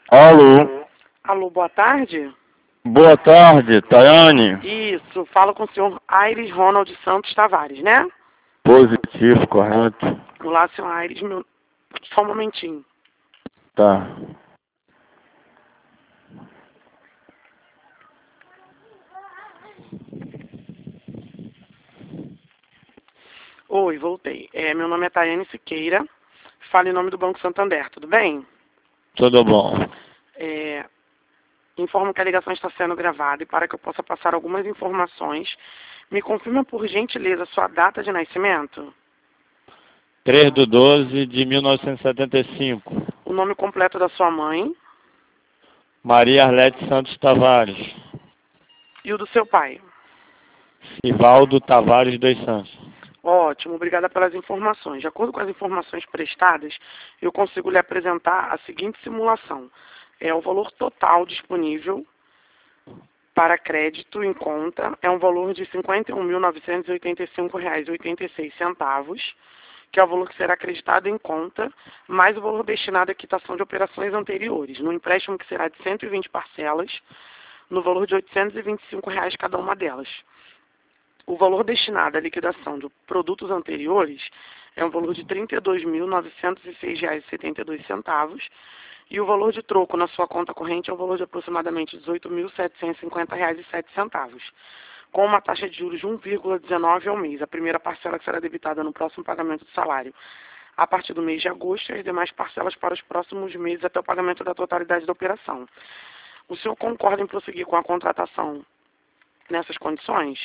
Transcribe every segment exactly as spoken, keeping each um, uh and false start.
Alô, Alô, boa tarde. boa tarde, Tayane. Isso, falo com o senhor Aires Ronald Santos Tavares, né? Positivo, correto. Olá, senhor Aires, meu... só um momentinho. Tá. Oi, voltei. É, meu nome é Tayane Siqueira, falo em nome do Banco Santander, tudo bem? Tudo bom. É, informo que a ligação está sendo gravada e para que eu possa passar algumas informações, me confirma por gentileza sua data de nascimento, três de doze de mil novecentos e setenta e cinco. o nome completo da sua mãe Maria Arlete Santos Tavares. e o do seu pai. Sivaldo Tavares dos Santos. Ótimo, obrigada pelas informações. De acordo com as informações prestadas, eu consigo lhe apresentar a seguinte simulação. É o valor total disponível para crédito em conta, é um valor de cinquenta e um mil novecentos e oitenta e cinco reais e oitenta e seis centavos, que é o valor que será acreditado em conta, mais o valor destinado à quitação de operações anteriores, no empréstimo que será de cento e vinte parcelas, no valor de oitocentos e vinte e cinco reais cada uma delas. O valor destinado à liquidação de produtos anteriores é um valor de trinta e dois mil novecentos e seis reais e setenta e dois centavos e o valor de troco na sua conta corrente é um valor de aproximadamente dezoito mil setecentos e cinquenta reais e sete centavos, com uma taxa de juros de um vírgula dezenove ao mês, a primeira parcela que será debitada no próximo pagamento do salário a partir do mês de agosto e as demais parcelas para os próximos meses até o pagamento da totalidade da operação. O senhor concorda em prosseguir com a contratação nessas condições?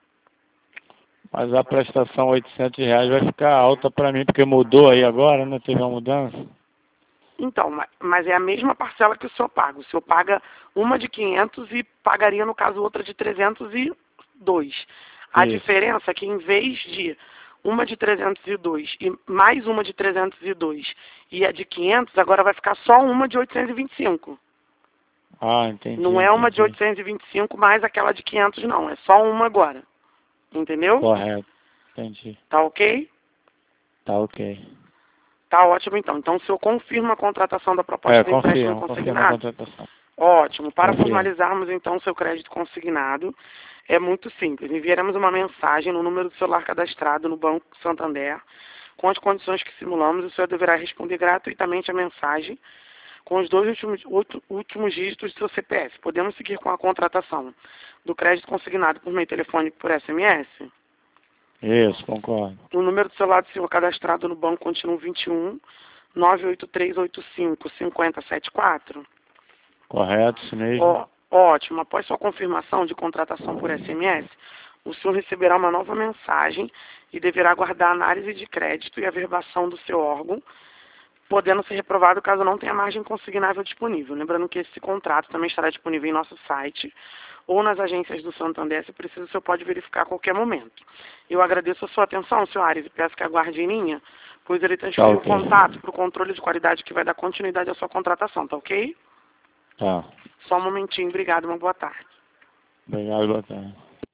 Mas a prestação oitocentos reais vai ficar alta para mim, porque mudou aí agora, né? Teve uma mudança. Então, mas é a mesma parcela que o senhor paga. O senhor paga uma de quinhentos e pagaria, no caso, outra de trezentos e dois. A Isso. diferença é que, em vez de uma de trezentos e dois e mais uma de trezentos e dois e a de quinhentos, agora vai ficar só uma de oitocentos e vinte e cinco. Ah, entendi. Não é uma de entendi. oitocentos e vinte e cinco mais aquela de quinhentos, não. É só uma agora. Entendeu? Correto. Entendi. Tá ok? Tá ok. Tá ótimo, então. Então, o senhor confirma a contratação da proposta É, de empréstimo confirma, confirma a consignado? contratação. Ótimo. Para Confirma. formalizarmos, então, o seu crédito consignado, é muito simples. Enviaremos uma mensagem no número do celular cadastrado no Banco Santander, com as condições que simulamos. O senhor deverá responder gratuitamente a mensagem com os dois últimos, outro, últimos dígitos do seu C P F. Podemos seguir com a contratação do crédito consignado por meio telefônico por S M S? Isso, concordo. O número do celular do senhor cadastrado no banco continua vinte e um, nove oito três oito cinco, cinco zero sete quatro? Correto, isso mesmo. Ó, ótimo. Após sua confirmação de contratação por S M S, o senhor receberá uma nova mensagem e deverá aguardar a análise de crédito e a averbação do seu órgão, podendo ser reprovado caso não tenha margem consignável disponível. Lembrando que esse contrato também estará disponível em nosso site ou nas agências do Santander. Se preciso, o senhor pode verificar a qualquer momento. Eu agradeço a sua atenção, senhor Ares, e peço que aguarde em linha, pois ele transferiu Tá, ok. o contato para o controle de qualidade que vai dar continuidade à sua contratação, tá ok? Tá. Só um momentinho. Obrigado, uma boa tarde. Obrigado, boa tarde.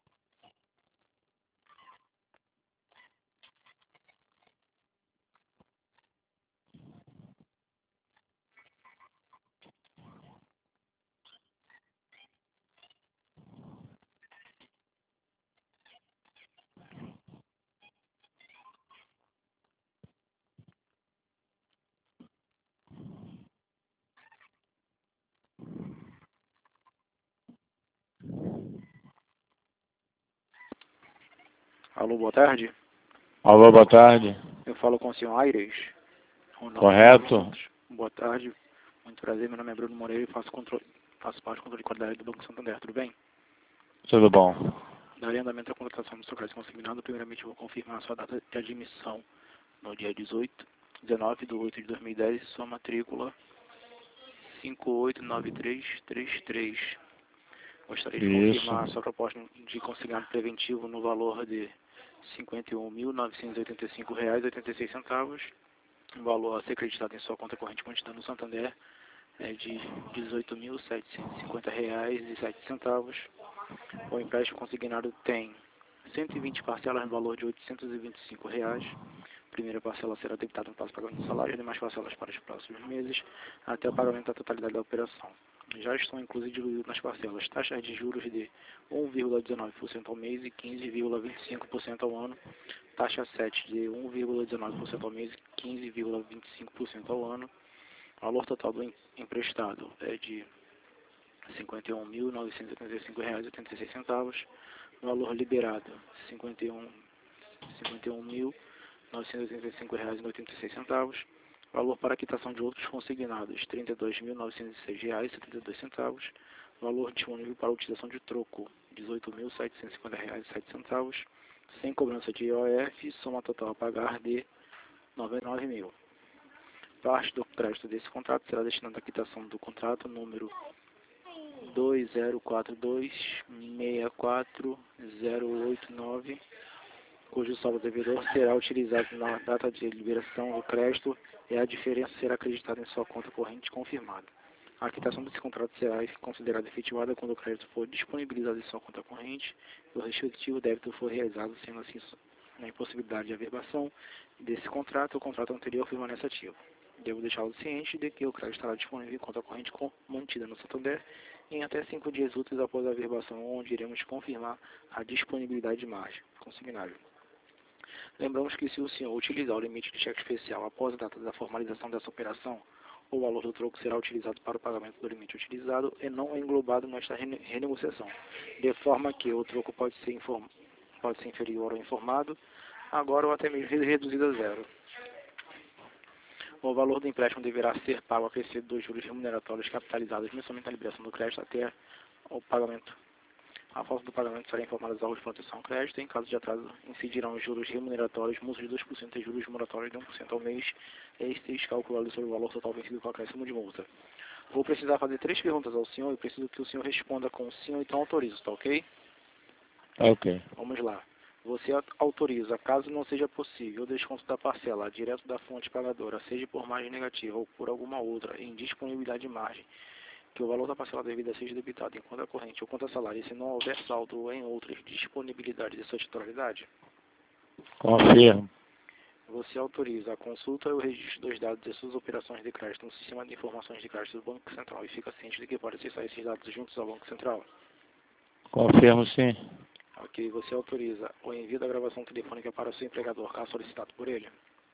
Alô, boa tarde. Alô, boa tarde. Eu falo com o senhor Aires. Ronaldo Correto. Santos. Boa tarde. Muito prazer. Meu nome é Bruno Moreira e faço, controle, faço parte do controle de qualidade do Banco Santander. Tudo bem? Tudo bom. Darei andamento à contratação do seu crédito consignado. Primeiramente, eu vou confirmar a sua data de admissão no dia dezoito, dezenove de oito de dois mil e dez, sua matrícula cinco oito nove três três três. Gostaria de Isso. confirmar a sua proposta de consignado preventivo no valor de cinquenta e um mil novecentos e oitenta e cinco reais e oitenta e seis centavos. O valor a ser acreditado em sua conta corrente contida no Santander é de dezoito mil setecentos e cinquenta reais e sete centavos. O empréstimo consignado tem cento e vinte parcelas no valor de oitocentos e vinte e cinco reais, primeira parcela será debitada no prazo de pagamento do salário e demais parcelas para os próximos meses, até o pagamento da totalidade da operação. Já estão inclusive diluídos nas parcelas taxas de juros de um vírgula dezenove por cento ao mês e quinze vírgula vinte e cinco por cento ao ano, taxa sete de um vírgula dezenove por cento ao mês e quinze vírgula vinte e cinco por cento ao ano. O valor total do emprestado é de cinquenta e um mil novecentos e oitenta e cinco reais e oitenta e seis centavos. O valor liberado, cinquenta e um mil novecentos e oitenta e cinco reais e oitenta e seis centavos. Valor para quitação de outros consignados, trinta e dois mil novecentos e seis reais e setenta e dois centavos. Valor disponível para utilização de troco, dezoito mil setecentos e cinquenta reais e sete centavos. Sem cobrança de I O F, soma total a pagar de noventa e nove mil. Parte do crédito desse contrato será destinada à quitação do contrato número dois zero quatro dois seis quatro zero oito nove, cujo saldo devedor será utilizado na data de liberação do crédito e a diferença será acreditada em sua conta corrente confirmada. A quitação desse contrato será considerada efetivada quando o crédito for disponibilizado em sua conta corrente e o respectivo débito for realizado, sendo assim na impossibilidade de averbação desse contrato, o contrato anterior permanece ativo. Devo deixá-lo ciente de que o crédito estará disponível em conta corrente mantida no Santander em até cinco dias úteis após a averbação, onde iremos confirmar a disponibilidade de margem consignável. Lembramos que se o senhor utilizar o limite de cheque especial após a data da formalização dessa operação, o valor do troco será utilizado para o pagamento do limite utilizado e não englobado nesta renegociação, de forma que o troco pode ser, inform... pode ser inferior ao informado, agora ou até mesmo reduzido a zero. O valor do empréstimo deverá ser pago acrescido dos juros remuneratórios capitalizados mensalmente na liberação do crédito até o pagamento. A falta do pagamento será informada aos órgãos de proteção ao crédito. Em caso de atraso, incidirão os juros remuneratórios, multas de dois por cento e juros moratórios de um por cento ao mês, estes calculados sobre o valor total vencido com acréscimo de multa. Vou precisar fazer três perguntas ao senhor e preciso que o senhor responda com sim ou então autorizo, tá ok? Ok. Vamos lá. Você autoriza, caso não seja possível, o desconto da parcela direto da fonte pagadora, seja por margem negativa ou por alguma outra, em disponibilidade de margem, que o valor da parcela devida seja debitado em conta corrente ou conta salário, e se não houver saldo em outras disponibilidades de sua titularidade? Confirmo. Você autoriza a consulta e o registro dos dados de suas operações de crédito no sistema de informações de crédito do Banco Central e fica ciente de que pode acessar esses dados juntos ao Banco Central? Confirmo sim. Ok, você autoriza o envio da gravação telefônica para o seu empregador, caso solicitado por ele?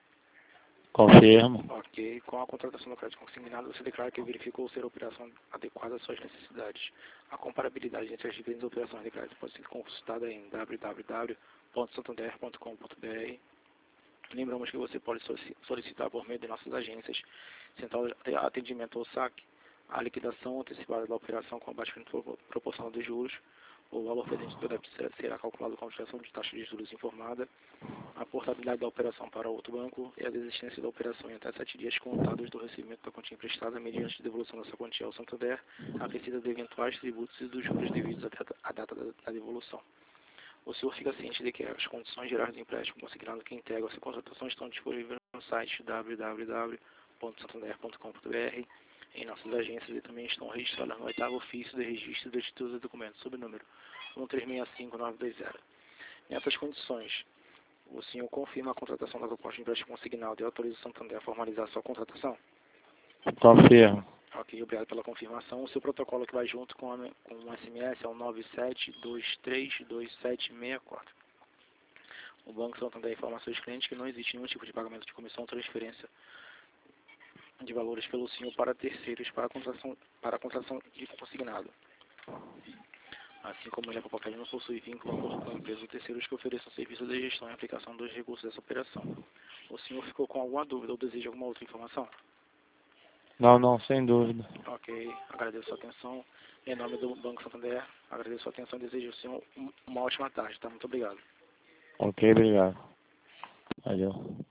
Confirmo. Ok, com a contratação do crédito consignado, você declara que verificou ser a operação adequada às suas necessidades. A comparabilidade entre as diferentes operações de crédito pode ser consultada em w w w ponto santander ponto com ponto b r. Lembramos que você pode solicitar por meio de nossas agências, Central de Atendimento ou S A C, a liquidação antecipada da operação com abatimento proporcional dos juros. O valor presente do débito será calculado com a utilização de taxa de juros informada, a portabilidade da operação para outro banco e a desistência da operação em até sete dias contados do recebimento da quantia emprestada mediante devolução dessa quantia ao Santander, acrescida de eventuais tributos e dos juros devidos até a data da devolução. O senhor fica ciente de que as condições gerais do empréstimo consignado que integram essa contratação estão disponíveis no site w w w ponto santander ponto com ponto b r. Em nossas agências e também estão registradas no oitavo ofício de registro de títulos e documentos, sob o número um três seis cinco nove dois zero. Nessas condições, o senhor confirma a contratação da proposta de empréstimo consignado e autoriza o Santander a formalizar a sua contratação? Confirmo. Ok, obrigado pela confirmação. O seu protocolo que vai junto com, a, com o S M S é o nove sete dois três dois sete seis quatro. O Banco Santander informa aos seus clientes que não existe nenhum tipo de pagamento de comissão ou transferência de valores pelo senhor para terceiros para a contratação, para a contratação de consignado. Assim como ele é proprietário, não possui vínculo acordo com a empresa ou terceiros que ofereçam serviço de gestão e aplicação dos recursos dessa operação. O senhor ficou com alguma dúvida ou deseja alguma outra informação? Não, não, sem dúvida. Ok, agradeço a sua atenção. Em nome do Banco Santander, agradeço a sua atenção e desejo ao senhor uma ótima tarde, tá? Muito obrigado. Ok, obrigado. Valeu.